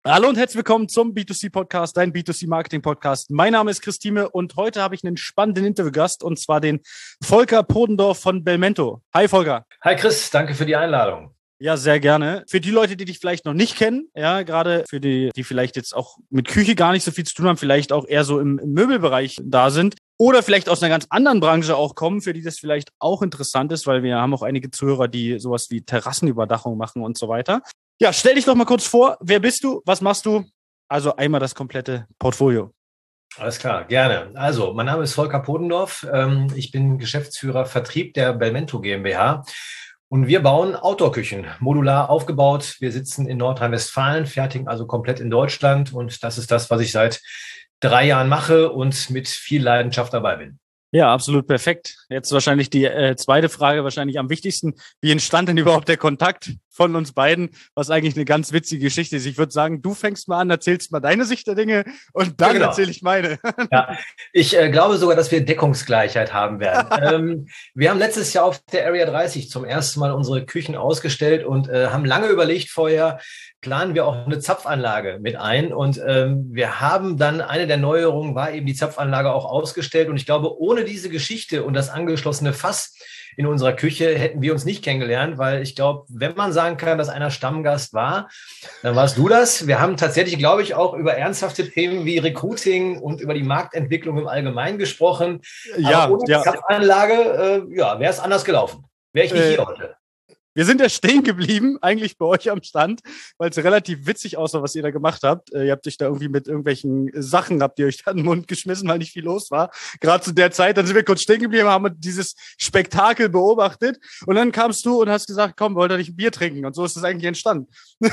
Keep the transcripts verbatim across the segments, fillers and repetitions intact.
Hallo und herzlich willkommen zum B zwei C Podcast, dein B zwei C Marketing Podcast. Mein Name ist Christine und heute habe ich einen spannenden Interviewgast und zwar den Volker Podendorf von Belmento. Hi Volker. Hi Chris, danke für die Einladung. Ja, sehr gerne. Für die Leute, die dich vielleicht noch nicht kennen, ja, gerade für die, die vielleicht jetzt auch mit Küche gar nicht so viel zu tun haben, vielleicht auch eher so im, im Möbelbereich da sind oder vielleicht aus einer ganz anderen Branche auch kommen, für die das vielleicht auch interessant ist, weil wir haben auch einige Zuhörer, die sowas wie Terrassenüberdachung machen und so weiter. Ja, stell dich doch mal kurz vor. Wer bist du? Was machst du? Also einmal das komplette Portfolio. Alles klar, gerne. Also, mein Name ist Volker Podendorf. Ich bin Geschäftsführer Vertrieb der Belmento GmbH. Und wir bauen Outdoor-Küchen, modular aufgebaut. Wir sitzen in Nordrhein-Westfalen, fertigen also komplett in Deutschland. Und das ist das, was ich seit drei Jahren mache und mit viel Leidenschaft dabei bin. Ja, absolut perfekt. Jetzt wahrscheinlich die äh, zweite Frage, wahrscheinlich am wichtigsten. Wie entstand denn überhaupt der Kontakt von uns beiden? Was eigentlich eine ganz witzige Geschichte ist. Ich würde sagen, du fängst mal an, erzählst mal deine Sicht der Dinge und dann ja, genau. erzähle ich meine. Ja, ich äh, glaube sogar, dass wir Deckungsgleichheit haben werden. ähm, wir haben letztes Jahr auf der Area dreißig zum ersten Mal unsere Küchen ausgestellt und äh, haben lange überlegt vorher, planen wir auch eine Zapfanlage mit ein. Und ähm, wir haben dann, eine der Neuerungen war eben die Zapfanlage auch ausgestellt. Und ich glaube, ohne diese Geschichte und das angeschlossene Fass in unserer Küche hätten wir uns nicht kennengelernt, weil ich glaube, wenn man sagen kann, dass einer Stammgast war, dann warst du das. Wir haben tatsächlich, glaube ich, auch über ernsthafte Themen wie Recruiting und über die Marktentwicklung im Allgemeinen gesprochen. Ja, Aber ohne ja. die Zapfanlage, äh, ja, wäre es anders gelaufen. Wäre ich nicht äh, hier heute. Wir sind ja stehen geblieben, eigentlich bei euch am Stand, weil es relativ witzig aussah, was ihr da gemacht habt. Äh, ihr habt euch da irgendwie mit irgendwelchen Sachen, habt ihr euch da in den Mund geschmissen, weil nicht viel los war. Gerade zu der Zeit, dann sind wir kurz stehen geblieben, haben dieses Spektakel beobachtet und dann kamst du und hast gesagt, komm, wollt ihr nicht ein Bier trinken? Und so ist es eigentlich entstanden.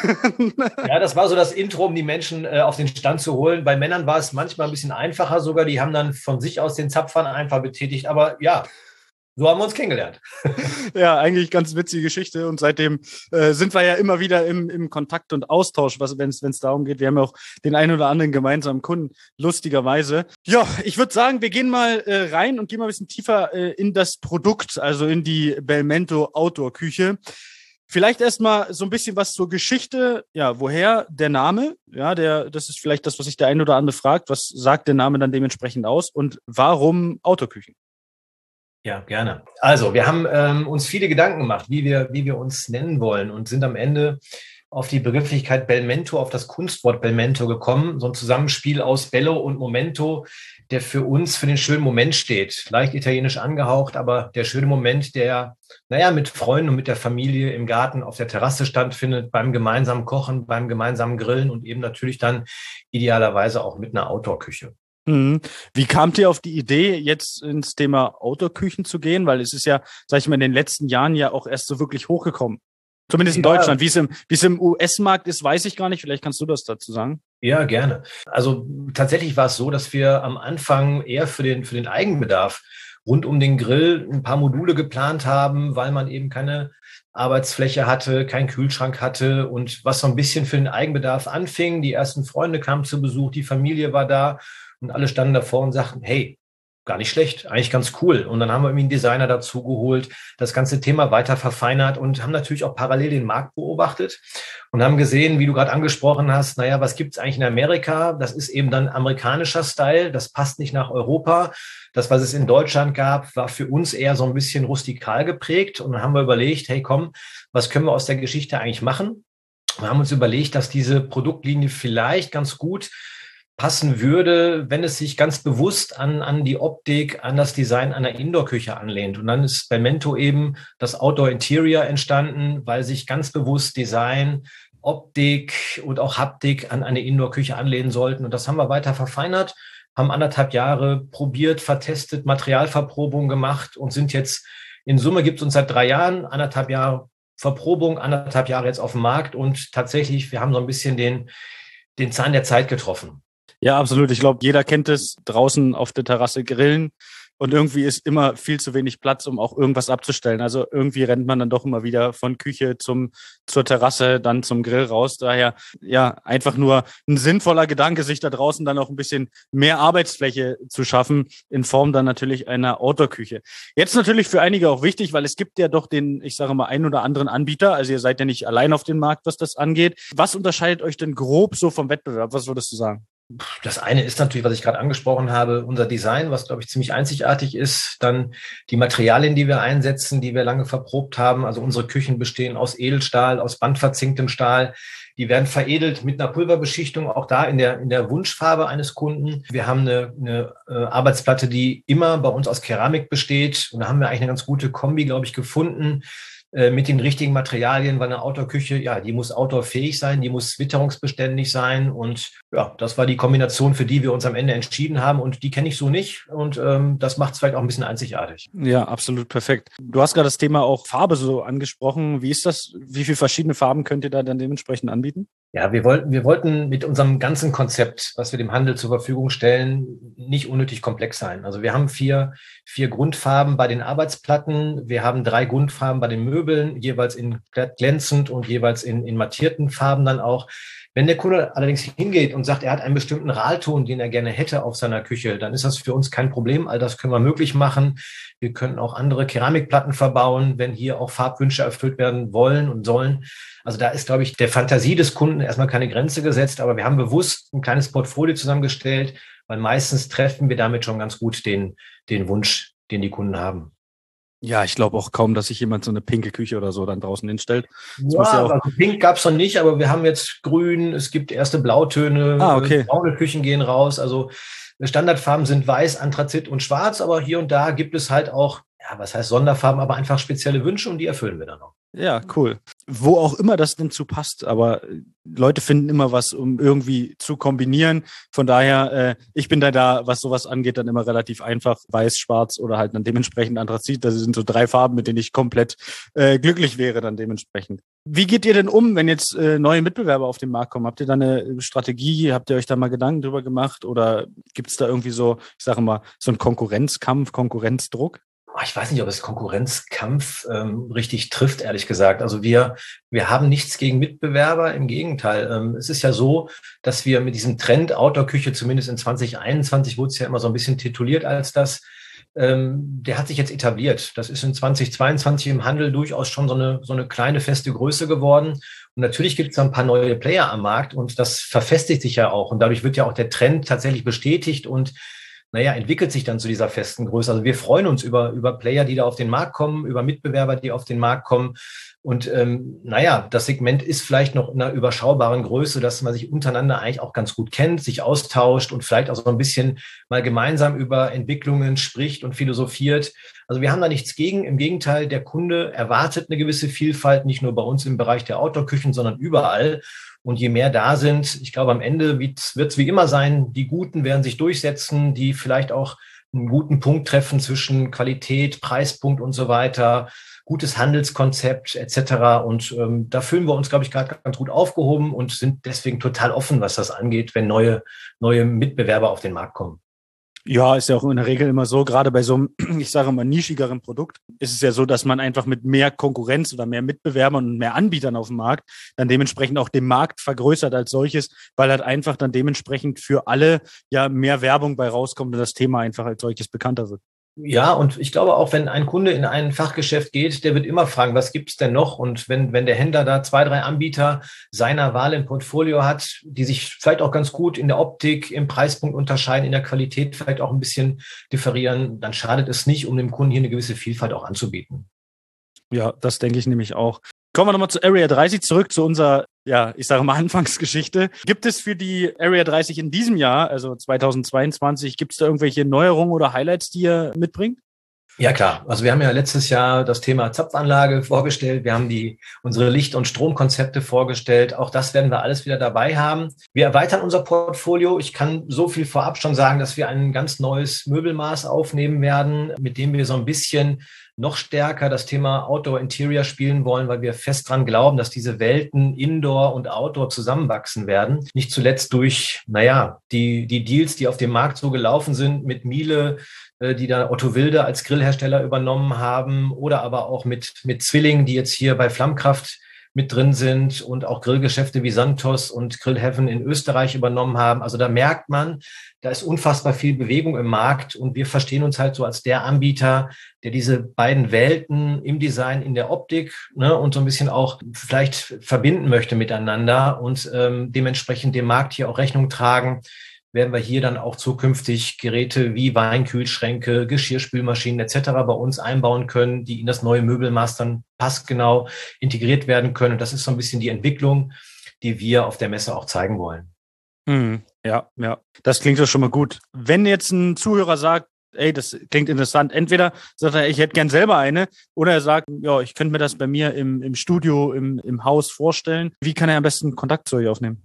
Ja, das war so das Intro, um die Menschen äh, auf den Stand zu holen. Bei Männern war es manchmal ein bisschen einfacher sogar. Die haben dann von sich aus den Zapfhahn einfach betätigt. Aber ja, so haben wir uns kennengelernt. Ja, eigentlich ganz witzige Geschichte. Und seitdem äh, sind wir ja immer wieder im, im Kontakt und Austausch, wenn es darum geht. Wir haben ja auch den einen oder anderen gemeinsamen Kunden, lustigerweise. Ja, ich würde sagen, wir gehen mal äh, rein und gehen mal ein bisschen tiefer äh, in das Produkt, also in die Belmento Outdoor-Küche. Vielleicht erstmal so ein bisschen was zur Geschichte. Ja, woher der Name? Ja, der, das ist vielleicht das, was sich der ein oder andere fragt. Was sagt der Name dann dementsprechend aus? Und warum Outdoor-Küchen? Ja, gerne. Also, wir haben ähm, uns viele Gedanken gemacht, wie wir, wie wir uns nennen wollen und sind am Ende auf die Begrifflichkeit Belmento, auf das Kunstwort Belmento gekommen. So ein Zusammenspiel aus Bello und Momento, der für uns für den schönen Moment steht. Leicht italienisch angehaucht, aber der schöne Moment, der, naja, mit Freunden und mit der Familie im Garten auf der Terrasse stattfindet, beim gemeinsamen Kochen, beim gemeinsamen Grillen und eben natürlich dann idealerweise auch mit einer Outdoor-Küche. Wie kamt ihr auf die Idee, jetzt ins Thema Outdoor-Küchen zu gehen? Weil es ist ja, sag ich mal, in den letzten Jahren ja auch erst so wirklich hochgekommen. Zumindest in ja. Deutschland. Wie es im, wie es im U S-Markt ist, weiß ich gar nicht. Vielleicht kannst du das dazu sagen. Ja, gerne. Also tatsächlich war es so, dass wir am Anfang eher für den, für den Eigenbedarf rund um den Grill ein paar Module geplant haben, weil man eben keine Arbeitsfläche hatte, keinen Kühlschrank hatte und was so ein bisschen für den Eigenbedarf anfing. Die ersten Freunde kamen zu Besuch, die Familie war da. Und alle standen davor und sagten, hey, gar nicht schlecht, eigentlich ganz cool. Und dann haben wir irgendwie einen Designer dazu geholt, das ganze Thema weiter verfeinert und haben natürlich auch parallel den Markt beobachtet und haben gesehen, wie du gerade angesprochen hast, naja, was gibt's eigentlich in Amerika? Das ist eben dann amerikanischer Style, das passt nicht nach Europa. Das, was es in Deutschland gab, war für uns eher so ein bisschen rustikal geprägt. Und dann haben wir überlegt, hey, komm, was können wir aus der Geschichte eigentlich machen? Wir haben uns überlegt, dass diese Produktlinie vielleicht ganz gut passen würde, wenn es sich ganz bewusst an, an die Optik, an das Design einer Indoor-Küche anlehnt. Und dann ist Belmento eben das Outdoor-Interior entstanden, weil sich ganz bewusst Design, Optik und auch Haptik an eine Indoor-Küche anlehnen sollten. Und das haben wir weiter verfeinert, haben anderthalb Jahre probiert, vertestet, Materialverprobung gemacht und sind jetzt, in Summe gibt es uns seit drei Jahren, anderthalb Jahre Verprobung, anderthalb Jahre jetzt auf dem Markt und tatsächlich, wir haben so ein bisschen den, den Zahn der Zeit getroffen. Ja, absolut. Ich glaube, jeder kennt es, draußen auf der Terrasse grillen. und irgendwie ist immer viel zu wenig Platz, um auch irgendwas abzustellen. Also irgendwie rennt man dann doch immer wieder von Küche zum zur Terrasse, dann zum Grill raus. Daher ja einfach nur ein sinnvoller Gedanke, sich da draußen dann auch ein bisschen mehr Arbeitsfläche zu schaffen, in Form dann natürlich einer Outdoor-Küche. Jetzt natürlich für einige auch wichtig, weil es gibt ja doch den, ich sage mal, einen oder anderen Anbieter. Also ihr seid ja nicht allein auf dem Markt, was das angeht. Was unterscheidet euch denn grob so vom Wettbewerb? Was würdest du sagen? Das eine ist natürlich, was ich gerade angesprochen habe, unser Design, was, glaube ich, ziemlich einzigartig ist. Dann die Materialien, die wir einsetzen, die wir lange verprobt haben. Also unsere Küchen bestehen aus Edelstahl, aus bandverzinktem Stahl. Die werden veredelt mit einer Pulverbeschichtung, auch da in der, in der Wunschfarbe eines Kunden. Wir haben eine, eine äh, Arbeitsplatte, die immer bei uns aus Keramik besteht. Und da haben wir eigentlich eine ganz gute Kombi, glaube ich, gefunden mit den richtigen Materialien, weil eine Outdoor-Küche, ja, die muss outdoorfähig sein, die muss witterungsbeständig sein und ja, das war die Kombination, für die wir uns am Ende entschieden haben und die kenne ich so nicht und ähm, das macht es vielleicht auch ein bisschen einzigartig. Ja, absolut perfekt. Du hast gerade das Thema auch Farbe so angesprochen. Wie ist das? Wie viele verschiedene Farben könnt ihr da dann dementsprechend anbieten? Ja, wir wollten, wir wollten mit unserem ganzen Konzept, was wir dem Handel zur Verfügung stellen, nicht unnötig komplex sein. Also wir haben vier, vier Grundfarben bei den Arbeitsplatten. Wir haben drei Grundfarben bei den Möbeln, jeweils in glänzend und jeweils in, in mattierten Farben dann auch. Wenn der Kunde allerdings hingeht und sagt, er hat einen bestimmten Ralton, den er gerne hätte auf seiner Küche, dann ist das für uns kein Problem. All das können wir möglich machen. Wir können auch andere Keramikplatten verbauen, wenn hier auch Farbwünsche erfüllt werden wollen und sollen. Also da ist, glaube ich, der Fantasie des Kunden erstmal keine Grenze gesetzt, aber wir haben bewusst ein kleines Portfolio zusammengestellt, weil meistens treffen wir damit schon ganz gut den, den Wunsch, den die Kunden haben. Ja, ich glaube auch kaum, dass sich jemand so eine pinke Küche oder so dann draußen hinstellt. Das ja, muss ja auch also pink gab's noch nicht, aber wir haben jetzt grün, es gibt erste Blautöne, ah, okay. braune Küchen gehen raus. Also Standardfarben sind weiß, Anthrazit und schwarz, aber hier und da gibt es halt auch, ja, was heißt Sonderfarben, aber einfach spezielle Wünsche und die erfüllen wir dann auch. Ja, cool. Wo auch immer das denn zu passt, aber Leute finden immer was, um irgendwie zu kombinieren. Von daher, äh, ich bin da da, was sowas angeht, dann immer relativ einfach. Weiß, schwarz oder halt dann dementsprechend Anthrazit. Das sind so drei Farben, mit denen ich komplett äh, glücklich wäre dann dementsprechend. Wie geht ihr denn um, wenn jetzt äh, neue Mitbewerber auf den Markt kommen? Habt ihr da eine Strategie? Habt ihr euch da mal Gedanken drüber gemacht? Oder gibt es da irgendwie so, ich sage mal, so einen Konkurrenzkampf, Konkurrenzdruck? Ich weiß nicht, ob es Konkurrenzkampf ähm, richtig trifft, ehrlich gesagt. Also wir, wir haben nichts gegen Mitbewerber, im Gegenteil. Ähm, es ist ja so, dass wir mit diesem Trend Outdoor-Küche, zumindest in zwanzig einundzwanzig wurde es ja immer so ein bisschen tituliert als das, ähm, der hat sich jetzt etabliert. Das ist in zwanzig zweiundzwanzig im Handel durchaus schon so eine, so eine kleine feste Größe geworden. Und natürlich gibt es da ein paar neue Player am Markt und das verfestigt sich ja auch. Und dadurch wird ja auch der Trend tatsächlich bestätigt und naja, entwickelt sich dann zu dieser festen Größe. Also wir freuen uns über, über Player, die da auf den Markt kommen, über Mitbewerber, die auf den Markt kommen. Und ähm, naja, das Segment ist vielleicht noch in einer überschaubaren Größe, dass man sich untereinander eigentlich auch ganz gut kennt, sich austauscht und vielleicht auch so ein bisschen mal gemeinsam über Entwicklungen spricht und philosophiert. Also wir haben da nichts gegen. Im Gegenteil, der Kunde erwartet eine gewisse Vielfalt, nicht nur bei uns im Bereich der Outdoor-Küchen, sondern überall. Und je mehr da sind, ich glaube, am Ende wird es wie immer sein, die Guten werden sich durchsetzen, die vielleicht auch einen guten Punkt treffen zwischen Qualität, Preispunkt und so weiter, gutes Handelskonzept et cetera. Und ähm, da fühlen wir uns, glaube ich, gerade ganz gut aufgehoben und sind deswegen total offen, was das angeht, wenn neue, neue Mitbewerber auf den Markt kommen. Ja, ist ja auch in der Regel immer so, gerade bei so einem, ich sage mal, nischigeren Produkt, ist es ja so, dass man einfach mit mehr Konkurrenz oder mehr Mitbewerbern und mehr Anbietern auf dem Markt dann dementsprechend auch den Markt vergrößert als solches, weil halt einfach dann dementsprechend für alle ja mehr Werbung bei rauskommt und das Thema einfach als solches bekannter wird. Ja, und ich glaube auch, wenn ein Kunde in ein Fachgeschäft geht, der wird immer fragen, was gibt's denn noch? Und wenn, wenn der Händler da zwei, drei Anbieter seiner Wahl im Portfolio hat, die sich vielleicht auch ganz gut in der Optik, im Preispunkt unterscheiden, in der Qualität vielleicht auch ein bisschen differieren, dann schadet es nicht, um dem Kunden hier eine gewisse Vielfalt auch anzubieten. Ja, das denke ich nämlich auch. Kommen wir nochmal zu Area dreißig zurück, zu unserer, ja, ich sage mal Anfangsgeschichte. Gibt es für die Area dreißig in diesem Jahr, also zweitausendzweiundzwanzig, gibt es da irgendwelche Neuerungen oder Highlights, die ihr mitbringt? Ja, klar. Also wir haben ja letztes Jahr das Thema Zapfanlage vorgestellt. Wir haben die, unsere Licht- und Stromkonzepte vorgestellt. Auch das werden wir alles wieder dabei haben. Wir erweitern unser Portfolio. Ich kann so viel vorab schon sagen, dass wir ein ganz neues Möbelmaß aufnehmen werden, mit dem wir so ein bisschen noch stärker das Thema Outdoor Interior spielen wollen, weil wir fest dran glauben, dass diese Welten Indoor und Outdoor zusammenwachsen werden. Nicht zuletzt durch, naja, die, die Deals, die auf dem Markt so gelaufen sind mit Miele, äh, die da Otto Wilde als Grillhersteller übernommen haben, oder aber auch mit, mit Zwilling, die jetzt hier bei Flammkraft mit drin sind und auch Grillgeschäfte wie Santos und Grill Heaven in Österreich übernommen haben. Also da merkt man, da ist unfassbar viel Bewegung im Markt und wir verstehen uns halt so als der Anbieter, der diese beiden Welten im Design, in der Optik, ne, und so ein bisschen auch vielleicht verbinden möchte miteinander und ähm, dementsprechend dem Markt hier auch Rechnung tragen. Werden wir hier dann auch zukünftig Geräte wie Weinkühlschränke, Geschirrspülmaschinen et cetera bei uns einbauen können, die in das neue Möbelmaß dann passgenau integriert werden können. Und das ist so ein bisschen die Entwicklung, die wir auf der Messe auch zeigen wollen. Hm, ja, ja, das klingt doch schon mal gut. Wenn jetzt ein Zuhörer sagt, ey, das klingt interessant, entweder sagt er, ich hätte gern selber eine, oder er sagt, ja, ich könnte mir das bei mir im, im Studio, im, im Haus vorstellen. Wie kann er am besten Kontakt zu euch aufnehmen?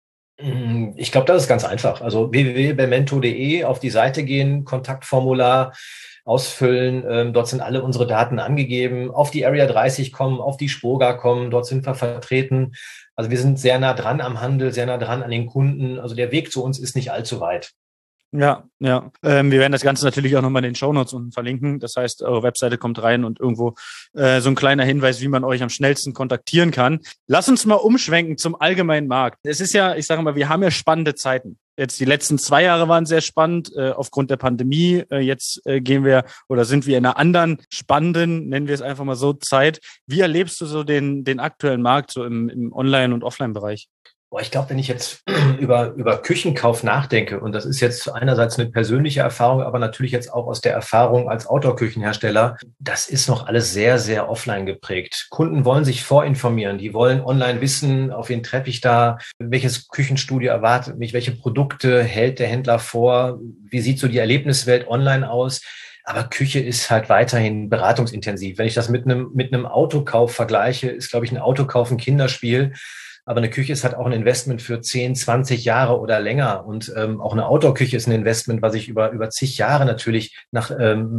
Ich glaube, das ist ganz einfach. Also w w w punkt bemento punkt de, auf die Seite gehen, Kontaktformular ausfüllen. Ähm, dort sind alle unsere Daten angegeben. Auf die Area dreißig kommen, auf die Spoga kommen. Dort sind wir vertreten. Also wir sind sehr nah dran am Handel, sehr nah dran an den Kunden. Also der Weg zu uns ist nicht allzu weit. Ja, ja. Ähm, wir werden das Ganze natürlich auch nochmal in den Shownotes unten verlinken. Das heißt, eure Webseite kommt rein und irgendwo äh, so ein kleiner Hinweis, wie man euch am schnellsten kontaktieren kann. Lass uns mal umschwenken zum allgemeinen Markt. Es ist ja, ich sage mal, wir haben ja spannende Zeiten. Jetzt die letzten zwei Jahre waren sehr spannend äh, aufgrund der Pandemie. Äh, jetzt äh, gehen wir oder sind wir in einer anderen spannenden, nennen wir es einfach mal so, Zeit. Wie erlebst du so den den aktuellen Markt so im, im Online- und Offline-Bereich? Boah, ich glaube, wenn ich jetzt über, über Küchenkauf nachdenke, und das ist jetzt einerseits eine persönliche Erfahrung, aber natürlich jetzt auch aus der Erfahrung als Outdoor-Küchenhersteller, das ist noch alles sehr, sehr offline geprägt. Kunden wollen sich vorinformieren, die wollen online wissen, auf wen treffe ich da, welches Küchenstudio erwartet mich, welche Produkte hält der Händler vor, wie sieht so die Erlebniswelt online aus. Aber Küche ist halt weiterhin beratungsintensiv. Wenn ich das mit einem, mit einem Autokauf vergleiche, ist, glaube ich, ein Autokauf ein Kinderspiel. Aber eine Küche ist halt auch ein Investment für zehn, zwanzig Jahre oder länger. Und ähm, auch eine Outdoor-Küche ist ein Investment, was ich über über zig Jahre natürlich nach,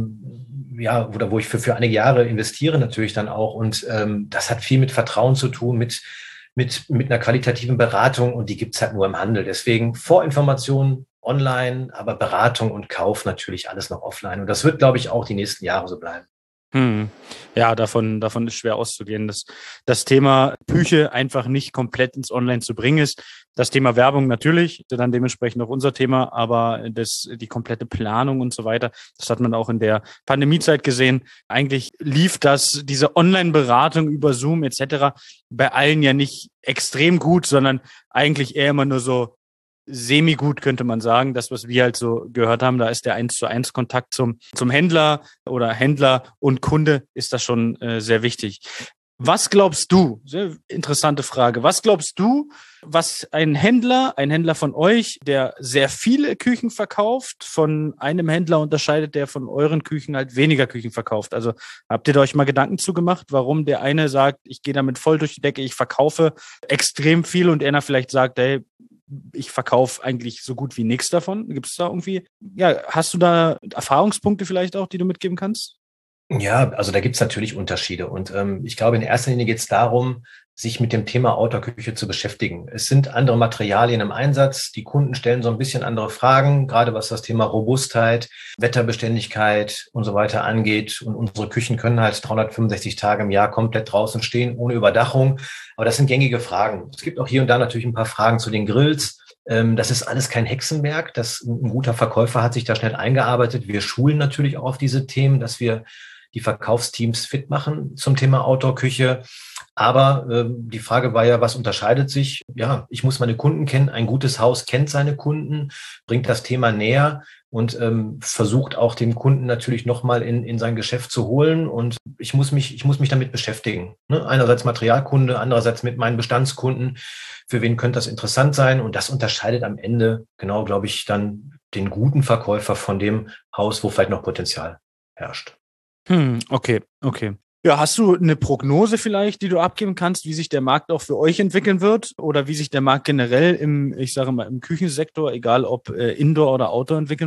ähm, ja, oder wo ich für für einige Jahre investiere natürlich dann auch. Und ähm, das hat viel mit Vertrauen zu tun, mit mit mit einer qualitativen Beratung. Und die gibt's halt nur im Handel. Deswegen Vorinformationen online, aber Beratung und Kauf natürlich alles noch offline. Und das wird, glaube ich, auch die nächsten Jahre so bleiben. Hm. Ja, davon, davon ist schwer auszugehen, dass das Thema Küche einfach nicht komplett ins Online zu bringen ist. Das Thema Werbung natürlich, dann dementsprechend auch unser Thema, aber das, die komplette Planung und so weiter, das hat man auch in der Pandemiezeit gesehen. Eigentlich lief das, diese Online-Beratung über Zoom et cetera bei allen ja nicht extrem gut, sondern eigentlich eher immer nur so semi-gut, könnte man sagen. Das, was wir halt so gehört haben, da ist der eins zu eins Kontakt zum, zum Händler oder Händler und Kunde ist das schon äh, sehr wichtig. Was glaubst du, sehr interessante Frage, was glaubst du, was ein Händler, ein Händler von euch, der sehr viele Küchen verkauft, von einem Händler unterscheidet, der von euren Küchen halt weniger Küchen verkauft? Also habt ihr da euch mal Gedanken zugemacht, warum der eine sagt, ich gehe damit voll durch die Decke, ich verkaufe extrem viel und einer vielleicht sagt, hey, ich verkaufe eigentlich so gut wie nichts davon. Gibt es da irgendwie, ja, hast du da Erfahrungspunkte vielleicht auch, die du mitgeben kannst? Ja, also da gibt's natürlich Unterschiede. Und ähm, ich glaube, in erster Linie geht es darum, sich mit dem Thema Outdoor-Küche zu beschäftigen. Es sind andere Materialien im Einsatz. Die Kunden stellen so ein bisschen andere Fragen, gerade was das Thema Robustheit, Wetterbeständigkeit und so weiter angeht. Und unsere Küchen können halt dreihundertfünfundsechzig Tage im Jahr komplett draußen stehen, ohne Überdachung. Aber das sind gängige Fragen. Es gibt auch hier und da natürlich ein paar Fragen zu den Grills. Das ist alles kein Hexenwerk. Das, ein guter Verkäufer hat sich da schnell eingearbeitet. Wir schulen natürlich auch auf diese Themen, dass wir die Verkaufsteams fit machen zum Thema Outdoor-Küche. Aber ähm, die Frage war ja, was unterscheidet sich? Ja, ich muss meine Kunden kennen. Ein gutes Haus kennt seine Kunden, bringt das Thema näher und ähm, versucht auch den Kunden natürlich nochmal in, in sein Geschäft zu holen. Und ich muss mich, ich muss mich damit beschäftigen. Ne? Einerseits Materialkunde, andererseits mit meinen Bestandskunden. Für wen könnte das interessant sein? Und das unterscheidet am Ende genau, glaube ich, dann den guten Verkäufer von dem Haus, wo vielleicht noch Potenzial herrscht. Hm, okay, okay. Ja, hast du eine Prognose vielleicht, die du abgeben kannst, wie sich der Markt auch für euch entwickeln wird oder wie sich der Markt generell im, ich sage mal, im Küchensektor, egal ob äh, Indoor oder Outdoor, entwickeln wird?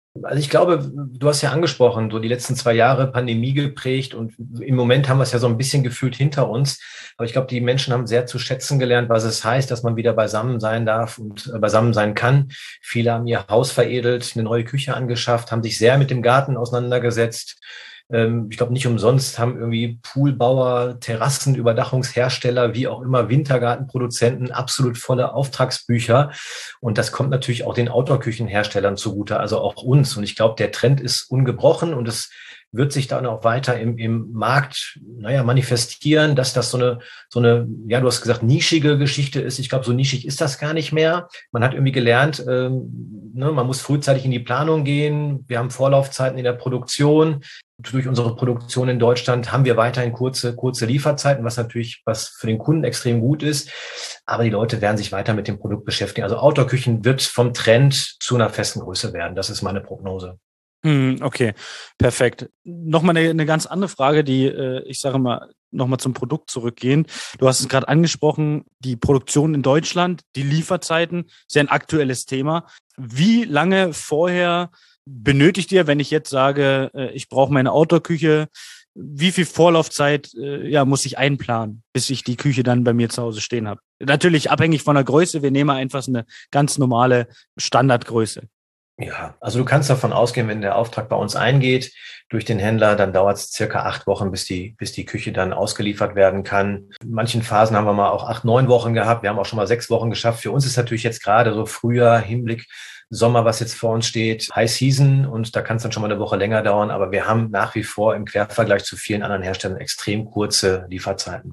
Also ich glaube, du hast ja angesprochen, so die letzten zwei Jahre Pandemie geprägt und im Moment haben wir es ja so ein bisschen gefühlt hinter uns. Aber ich glaube, die Menschen haben sehr zu schätzen gelernt, was es heißt, dass man wieder beisammen sein darf und beisammen sein kann. Viele haben ihr Haus veredelt, eine neue Küche angeschafft, haben sich sehr mit dem Garten auseinandergesetzt. Ich glaube, nicht umsonst haben irgendwie Poolbauer, Terrassenüberdachungshersteller, wie auch immer, Wintergartenproduzenten absolut volle Auftragsbücher. Und das kommt natürlich auch den Outdoor-Küchenherstellern zugute, also auch uns. Und ich glaube, der Trend ist ungebrochen und es wird sich dann auch weiter im, im Markt, naja, manifestieren, dass das so eine, so eine, ja, du hast gesagt, nischige Geschichte ist. Ich glaube, so nischig ist das gar nicht mehr. Man hat irgendwie gelernt, ähm, ne, man muss frühzeitig in die Planung gehen. Wir haben Vorlaufzeiten in der Produktion. Durch unsere Produktion in Deutschland haben wir weiterhin kurze, kurze Lieferzeiten, was natürlich, was für den Kunden extrem gut ist. Aber die Leute werden sich weiter mit dem Produkt beschäftigen. Also Outdoor-Küchen wird vom Trend zu einer festen Größe werden. Das ist meine Prognose. Okay, perfekt. Nochmal eine, eine ganz andere Frage, die, ich sage mal, nochmal zum Produkt zurückgehen. Du hast es gerade angesprochen, die Produktion in Deutschland, die Lieferzeiten, ist ja ein aktuelles Thema. Wie lange vorher benötigt ihr, wenn ich jetzt sage, ich brauche meine Outdoor-Küche, wie viel Vorlaufzeit ja, muss ich einplanen, bis ich die Küche dann bei mir zu Hause stehen habe? Natürlich abhängig von der Größe, wir nehmen einfach eine ganz normale Standardgröße. Ja, also du kannst davon ausgehen, wenn der Auftrag bei uns eingeht durch den Händler, dann dauert es circa acht Wochen, bis die, bis die Küche dann ausgeliefert werden kann. In manchen Phasen haben wir mal auch acht, neun Wochen gehabt. Wir haben auch schon mal sechs Wochen geschafft. Für uns ist natürlich jetzt gerade so Frühjahr, Hinblick Sommer, was jetzt vor uns steht, High Season und da kann es dann schon mal eine Woche länger dauern. Aber wir haben nach wie vor im Quervergleich zu vielen anderen Herstellern extrem kurze Lieferzeiten.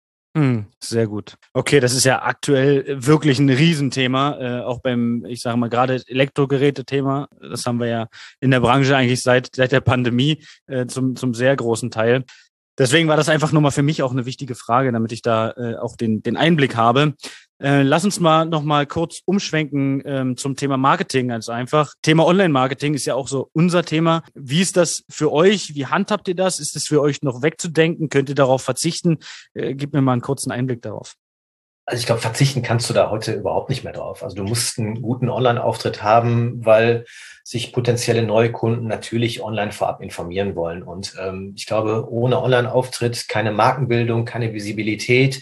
Hm, sehr gut. Okay, das ist ja aktuell wirklich ein Riesenthema, äh, auch beim, ich sage mal, gerade Elektrogeräte-Thema. Das haben wir ja in der Branche eigentlich seit seit der Pandemie äh, zum zum sehr großen Teil. Deswegen war das einfach nur mal für mich auch eine wichtige Frage, damit ich da äh, auch den den Einblick habe. Äh, lass uns mal noch mal kurz umschwenken ähm, zum Thema Marketing ganz einfach. Thema Online-Marketing ist ja auch so unser Thema. Wie ist das für euch? Wie handhabt ihr das? Ist es für euch noch wegzudenken? Könnt ihr darauf verzichten? Äh, gib mir mal einen kurzen Einblick darauf. Also ich glaube, verzichten kannst du da heute überhaupt nicht mehr drauf. Also du musst einen guten Online-Auftritt haben, weil sich potenzielle neue Kunden natürlich online vorab informieren wollen. Und ähm, ich glaube, ohne Online-Auftritt keine Markenbildung, keine Visibilität,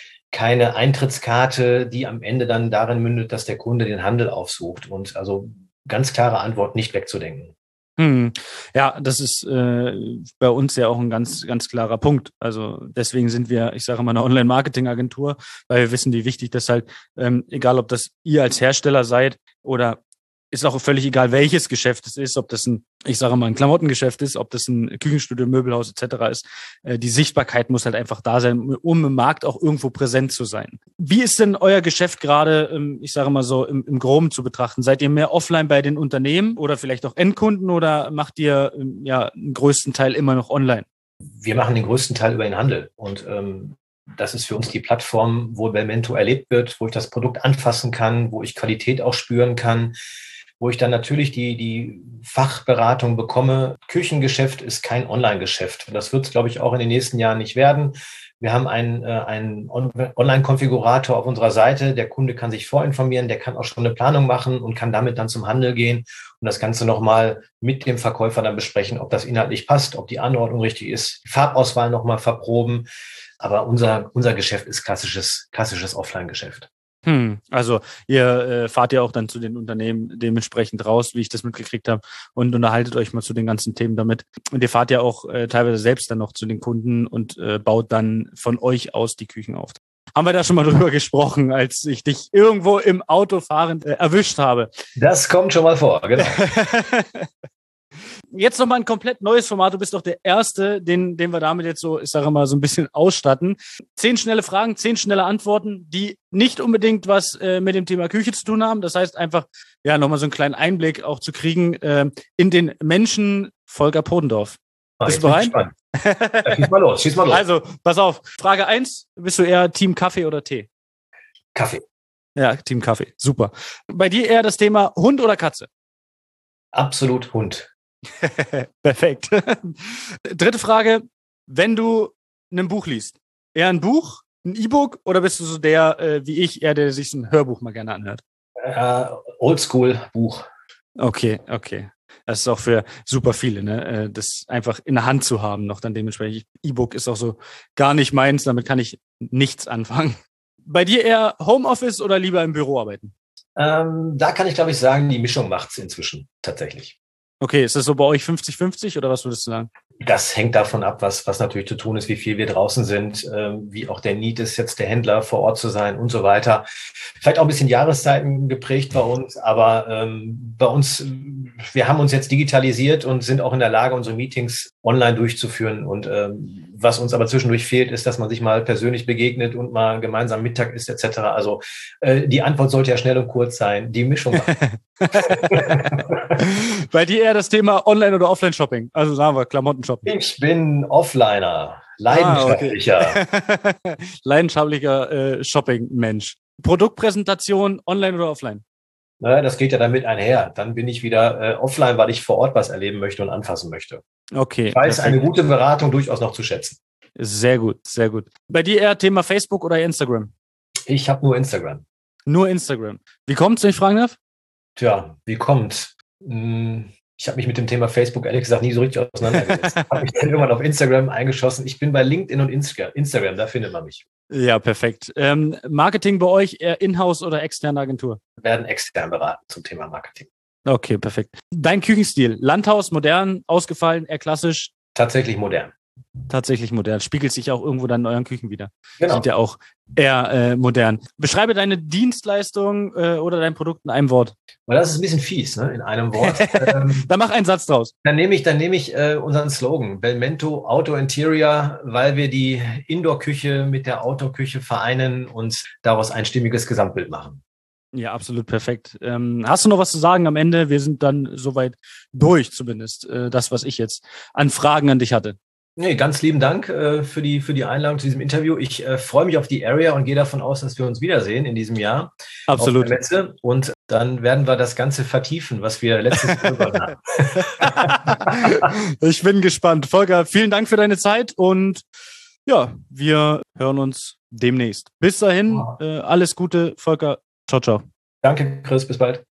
keine Eintrittskarte, die am Ende dann darin mündet, dass der Kunde den Handel aufsucht. Und also ganz klare Antwort, nicht wegzudenken. Hm. Ja, das ist äh, bei uns ja auch ein ganz, ganz klarer Punkt. Also deswegen sind wir, ich sage mal, eine Online-Marketing-Agentur, weil wir wissen, wie wichtig das halt, ähm, egal ob das ihr als Hersteller seid oder ist auch völlig egal, welches Geschäft es ist, ob das ein, ich sage mal, ein Klamottengeschäft ist, ob das ein Küchenstudio, Möbelhaus et cetera ist. Äh, die Sichtbarkeit muss halt einfach da sein, um im Markt auch irgendwo präsent zu sein. Wie ist denn euer Geschäft gerade, ähm, ich sage mal so, im, im Groben zu betrachten? Seid ihr mehr offline bei den Unternehmen oder vielleicht auch Endkunden oder macht ihr ähm, ja einen größten Teil immer noch online? Wir machen den größten Teil über den Handel und ähm das ist für uns die Plattform, wo Belmento erlebt wird, wo ich das Produkt anfassen kann, wo ich Qualität auch spüren kann, wo ich dann natürlich die, die Fachberatung bekomme. Küchengeschäft ist kein Online-Geschäft. Das wird es, glaube ich, auch in den nächsten Jahren nicht werden. Wir haben einen, äh, einen Online-Konfigurator auf unserer Seite. Der Kunde kann sich vorinformieren, der kann auch schon eine Planung machen und kann damit dann zum Handel gehen und das Ganze nochmal mit dem Verkäufer dann besprechen, ob das inhaltlich passt, ob die Anordnung richtig ist, die Farbauswahl nochmal verproben. Aber unser, unser Geschäft ist klassisches, klassisches Offline-Geschäft. Hm, also ihr äh, fahrt ja auch dann zu den Unternehmen dementsprechend raus, wie ich das mitgekriegt habe, und unterhaltet euch mal zu den ganzen Themen damit. Und ihr fahrt ja auch äh, teilweise selbst dann noch zu den Kunden und äh, baut dann von euch aus die Küchen auf. Haben wir da schon mal drüber gesprochen, als ich dich irgendwo im Auto fahrend äh, erwischt habe? Das kommt schon mal vor, genau. Jetzt nochmal ein komplett neues Format. Du bist doch der Erste, den, den wir damit jetzt so, ich sage mal, so ein bisschen ausstatten. Zehn schnelle Fragen, zehn schnelle Antworten, die nicht unbedingt was äh, mit dem Thema Küche zu tun haben. Das heißt einfach, ja, nochmal so einen kleinen Einblick auch zu kriegen äh, in den Menschen Volker Podendorf. Ah, bist du bereit? Ja, schieß mal los, schieß mal los. Also, pass auf. Frage eins. Bist du eher Team Kaffee oder Tee? Kaffee. Ja, Team Kaffee. Super. Bei dir eher das Thema Hund oder Katze? Absolut Hund. Perfekt. Dritte Frage. Wenn du ein Buch liest, eher ein Buch, ein E-Book oder bist du so der, äh, wie ich, eher der sich ein Hörbuch mal gerne anhört? Äh, Oldschool Buch. Okay, okay. Das ist auch für super viele, ne? Das einfach in der Hand zu haben, noch dann dementsprechend. E-Book ist auch so gar nicht meins, damit kann ich nichts anfangen. Bei dir eher Homeoffice oder lieber im Büro arbeiten? Ähm, da kann ich, glaube ich, sagen, die Mischung macht's inzwischen tatsächlich. Okay, ist das so bei euch fünfzig fünfzig oder was würdest du sagen? Das hängt davon ab, was, was natürlich zu tun ist, wie viel wir draußen sind, ähm, wie auch der Need ist, jetzt der Händler vor Ort zu sein und so weiter. Vielleicht auch ein bisschen Jahreszeiten geprägt bei uns, aber ähm, bei uns, wir haben uns jetzt digitalisiert und sind auch in der Lage, unsere Meetings online durchzuführen. Und ähm, was uns aber zwischendurch fehlt, ist, dass man sich mal persönlich begegnet und mal gemeinsam Mittag isst et cetera. Also äh, die Antwort sollte ja schnell und kurz sein. Die Mischung. Bei dir eher das Thema Online- oder Offline-Shopping? Also sagen wir Klamotten-Shopping. Ich bin Offliner, leidenschaftlicher. Ah, okay. Leidenschaftlicher äh, Shopping-Mensch. Produktpräsentation online oder offline? Na, das geht ja damit einher. Dann bin ich wieder äh, offline, weil ich vor Ort was erleben möchte und anfassen möchte. Okay. Ich weiß, perfekt. eine gute Beratung durchaus noch zu schätzen. Sehr gut, sehr gut. Bei dir eher Thema Facebook oder Instagram? Ich habe nur Instagram. Nur Instagram. Wie kommt's, wenn ich fragen darf? Tja, wie kommt? Ich habe mich mit dem Thema Facebook ehrlich gesagt nie so richtig auseinandergesetzt. Ich habe mich dann irgendwann auf Instagram eingeschossen. Ich bin bei LinkedIn und Instagram, da findet man mich. Ja, perfekt. Ähm, Marketing bei euch eher Inhouse oder externe Agentur? Wir werden extern beraten zum Thema Marketing. Okay, perfekt. Dein Küchenstil, Landhaus, modern, ausgefallen, eher klassisch? Tatsächlich modern. Tatsächlich modern. Spiegelt sich auch irgendwo dann in euren Küchen wieder. Genau. Sind ja auch eher äh, modern. Beschreibe deine Dienstleistung äh, oder dein Produkt in einem Wort. Weil das ist ein bisschen fies, ne? In einem Wort. ähm, Dann mach einen Satz draus. Dann nehme ich, dann nehme ich äh, unseren Slogan, Belmento Outdoor Interior, weil wir die Indoor-Küche mit der Outdoor-Küche vereinen und daraus ein stimmiges Gesamtbild machen. Ja, absolut perfekt. Ähm, hast du noch was zu sagen am Ende? Wir sind dann soweit durch, zumindest äh, das, was ich jetzt an Fragen an dich hatte. Nee, ganz lieben Dank äh, für die für die Einladung zu diesem Interview. Ich äh, freue mich auf die Area und gehe davon aus, dass wir uns wiedersehen in diesem Jahr. Absolut. Auf der Messe. Und dann werden wir das Ganze vertiefen, was wir letztes Jahr begonnen haben. Ich bin gespannt. Volker, vielen Dank für deine Zeit und ja, wir hören uns demnächst. Bis dahin, äh, alles Gute, Volker. Ciao, ciao. Danke, Chris. Bis bald.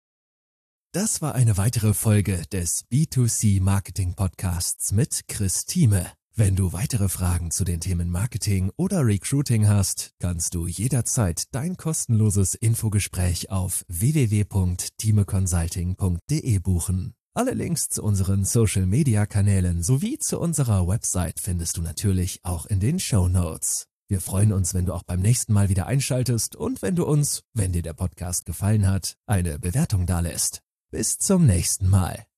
Das war eine weitere Folge des B zwei C Marketing Podcasts mit Chris Thieme. Wenn du weitere Fragen zu den Themen Marketing oder Recruiting hast, kannst du jederzeit dein kostenloses Infogespräch auf w w w punkt thieme consulting punkt d e buchen. Alle Links zu unseren Social-Media-Kanälen sowie zu unserer Website findest du natürlich auch in den Shownotes. Wir freuen uns, wenn du auch beim nächsten Mal wieder einschaltest und wenn du uns, wenn dir der Podcast gefallen hat, eine Bewertung dalässt. Bis zum nächsten Mal.